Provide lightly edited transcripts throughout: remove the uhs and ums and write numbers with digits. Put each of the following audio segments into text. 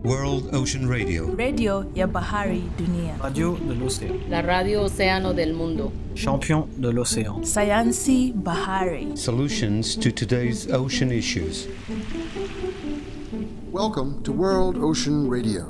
World Ocean Radio. Radio ya Bahari Dunia. Radio de l'océan. La radio océano del mundo. Champion de l'océan. Sayansi Bahari. Solutions to today's ocean issues. Welcome to World Ocean Radio.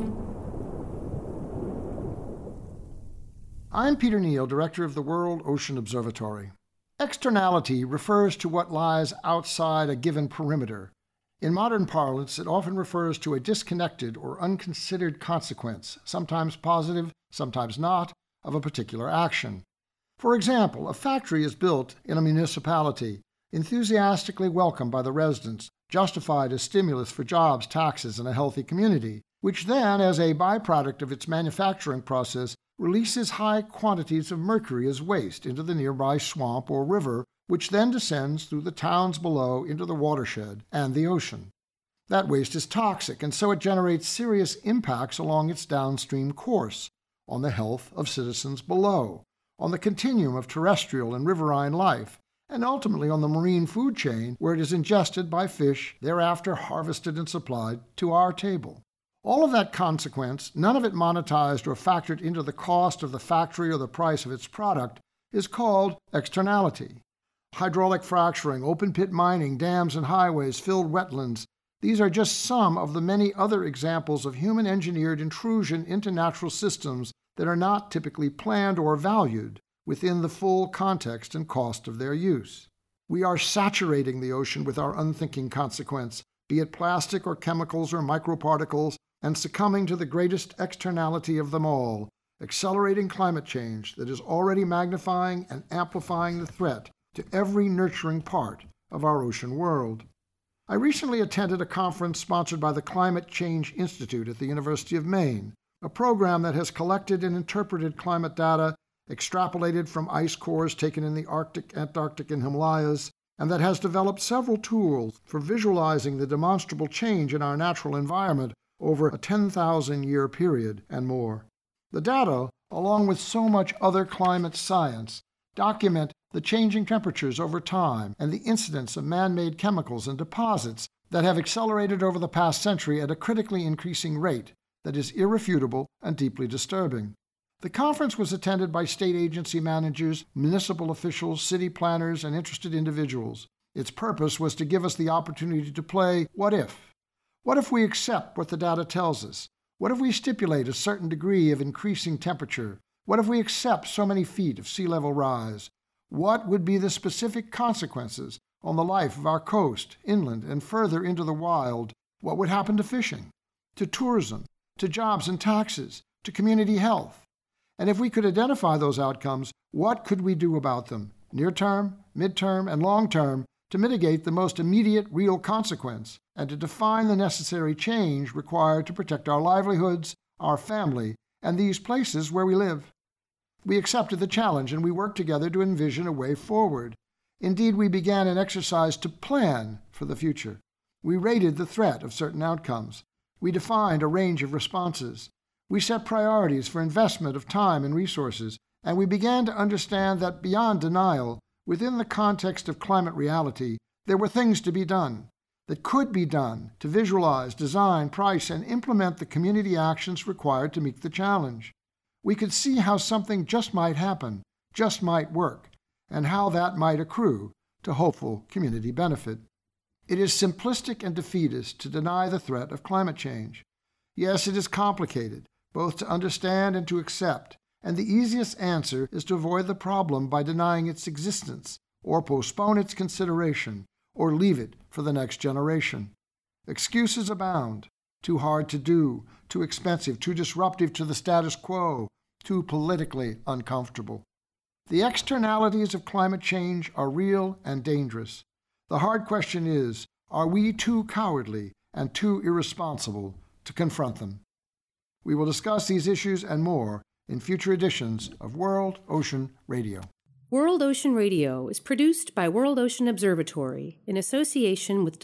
I'm Peter Neal, Director of the World Ocean Observatory. Externality refers to what lies outside a given perimeter. In modern parlance, it often refers to a disconnected or unconsidered consequence, sometimes positive, sometimes not, of a particular action. For example, a factory is built in a municipality, enthusiastically welcomed by the residents, justified as stimulus for jobs, taxes, and a healthy community, which then, as a byproduct of its manufacturing process, releases high quantities of mercury as waste into the nearby swamp or river, which then descends through the towns below into the watershed and the ocean. That waste is toxic, and so it generates serious impacts along its downstream course, on the health of citizens below, on the continuum of terrestrial and riverine life, and ultimately on the marine food chain where it is ingested by fish, thereafter harvested and supplied to our table. All of that consequence, none of it monetized or factored into the cost of the factory or the price of its product, is called externality. Hydraulic fracturing, open-pit mining, dams and highways, filled wetlands, these are just some of the many other examples of human-engineered intrusion into natural systems that are not typically planned or valued within the full context and cost of their use. We are saturating the ocean with our unthinking consequence, be it plastic or chemicals or microparticles, and succumbing to the greatest externality of them all, accelerating climate change that is already magnifying and amplifying the threat to every nurturing part of our ocean world. I recently attended a conference sponsored by the Climate Change Institute at the University of Maine, a program that has collected and interpreted climate data extrapolated from ice cores taken in the Arctic, Antarctic, and Himalayas, and that has developed several tools for visualizing the demonstrable change in our natural environment over a 10,000-year period and more. The data, along with so much other climate science, document the changing temperatures over time and the incidence of man-made chemicals and deposits that have accelerated over the past century at a critically increasing rate that is irrefutable and deeply disturbing. The conference was attended by state agency managers, municipal officials, city planners, and interested individuals. Its purpose was to give us the opportunity to play what if. What if we accept what the data tells us? What if we stipulate a certain degree of increasing temperature? What if we accept so many feet of sea level rise? What would be the specific consequences on the life of our coast, inland, and further into the wild? What would happen to fishing, to tourism, to jobs and taxes, to community health? And if we could identify those outcomes, what could we do about them, near term, mid-term, and long-term, to mitigate the most immediate real consequence and to define the necessary change required to protect our livelihoods, our family, and these places where we live? We accepted the challenge and we worked together to envision a way forward. Indeed, we began an exercise to plan for the future. We rated the threat of certain outcomes. We defined a range of responses. We set priorities for investment of time and resources, and we began to understand that beyond denial, within the context of climate reality, there were things to be done, that could be done to visualize, design, price, and implement the community actions required to meet the challenge. We could see how something just might happen, just might work, and how that might accrue to hopeful community benefit. It is simplistic and defeatist to deny the threat of climate change. Yes, it is complicated, both to understand and to accept, and the easiest answer is to avoid the problem by denying its existence, or postpone its consideration, or leave it for the next generation. Excuses abound. Too hard to do, too expensive, too disruptive to the status quo, too politically uncomfortable. The externalities of climate change are real and dangerous. The hard question is, are we too cowardly and too irresponsible to confront them? We will discuss these issues and more in future editions of World Ocean Radio. World Ocean Radio is produced by World Ocean Observatory in association with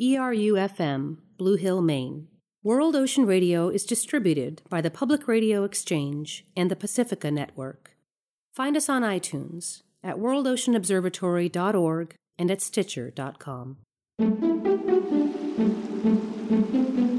WERU-FM, Blue Hill, Maine. World Ocean Radio is distributed by the Public Radio Exchange and the Pacifica Network. Find us on iTunes, at worldoceanobservatory.org, and at Stitcher.com.